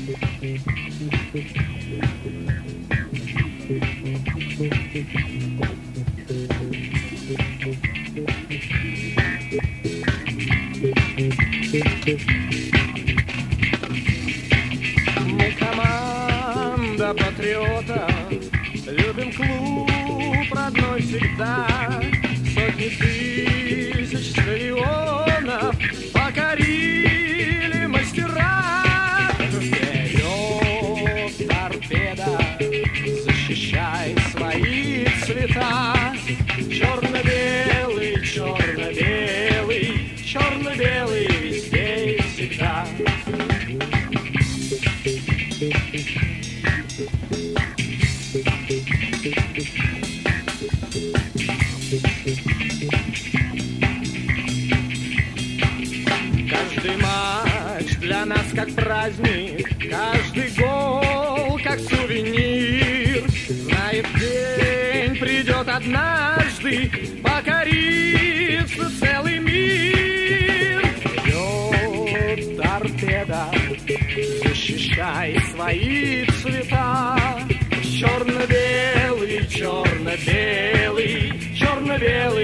Мы команда патриотов, любим клуб родной всегда. Сотни тысяч стадионов покорили мастера. Вперед, торпеда, защищай свои цвета. Черно-белый, черно-белый, черно-белый везде и всегда. Каждый матч для нас как праздник, каждый гол как сувенир. Знает, день придет однажды, покорится целый мир. Вперед, торпеда, защищай свои цвета. Черно-белый, черно-белый, черно-белый